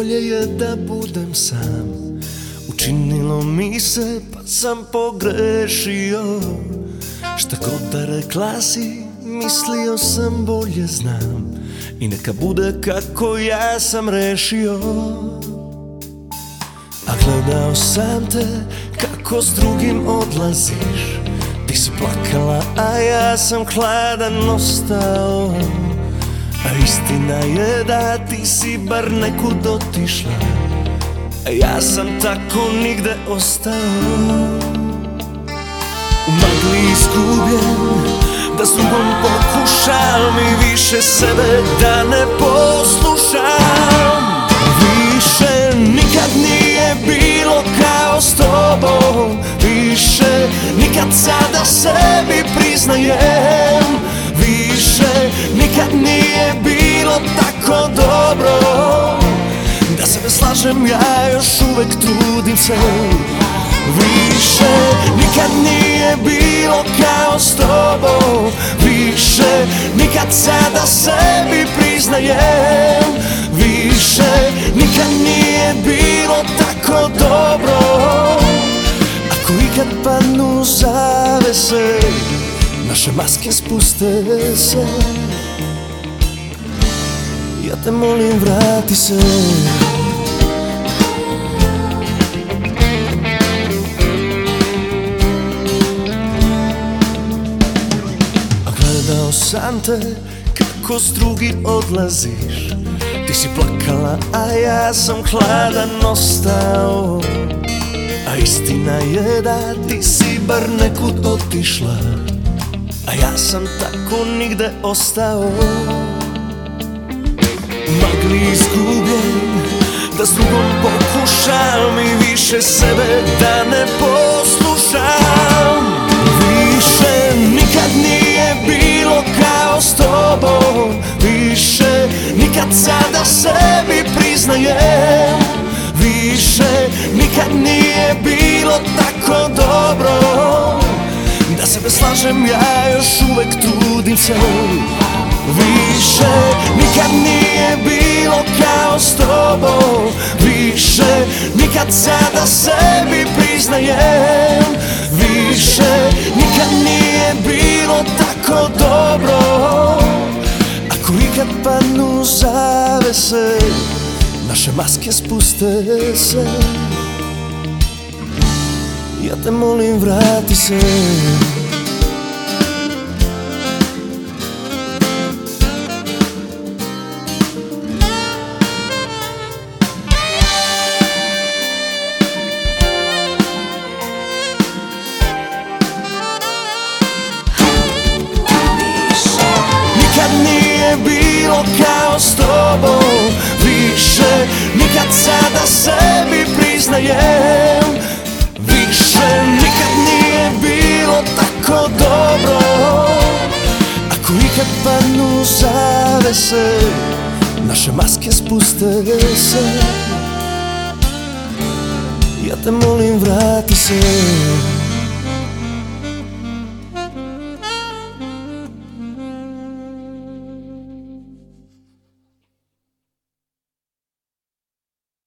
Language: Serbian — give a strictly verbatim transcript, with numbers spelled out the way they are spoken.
bolje je da budem sam. Učinilo mi se pa sam pogrešio. Šta god da rekla si, mislio sam bolje znam. I neka bude kako ja sam rešio. A gledao sam te kako s drugim odlaziš. Ti si plakala, a ja sam hladan ostao. A istina je da ti si bar nekud otišla, a ja sam tako nigde ostao. U magli izgubljen, da s drugom pokušam i više sebe da ne poslušam. Više nikad nije bilo kao s tobom, više nikad sada sebi priznajem. Više nikad nije bilo tako dobro, da sebe slažem, ja još uvek trudim se. Više nikad nije bilo kao s tobom, više nikad sada sebi priznajem. Više nikad nije bilo tako dobro. Ako ikad padnu zavese, naše maske spuste se, ja te molim vrati se. A gledao sam te kako s drugim odlaziš. Ti si plakala, a ja sam hladan ostao. A istina je da ti si bar nekud otišla, a ja sam tako nigde ostao. U magli izgubljen, da s drugom pokušam i više sebe da ne poslušam. Više nikad nije bilo kao s tobom, više nikad sada sebi priznajem. Više nikad nije bilo tako dobro, da sebe slažem, ja još uvek trudim se. Više nikad nije bilo kao s tobom, više nikad sada sebi priznajem. Više nikad nije bilo tako dobro. Ako ikad padnu zavese, naše maske spuste se, ja te molim vrati se. Nikad nije bilo kao s tobom, više nikad sada sebi priznajem. Više nikad nije bilo tako dobro. Ako ikad padnu zavese, naše maske spuste se, ja te molim vrati se.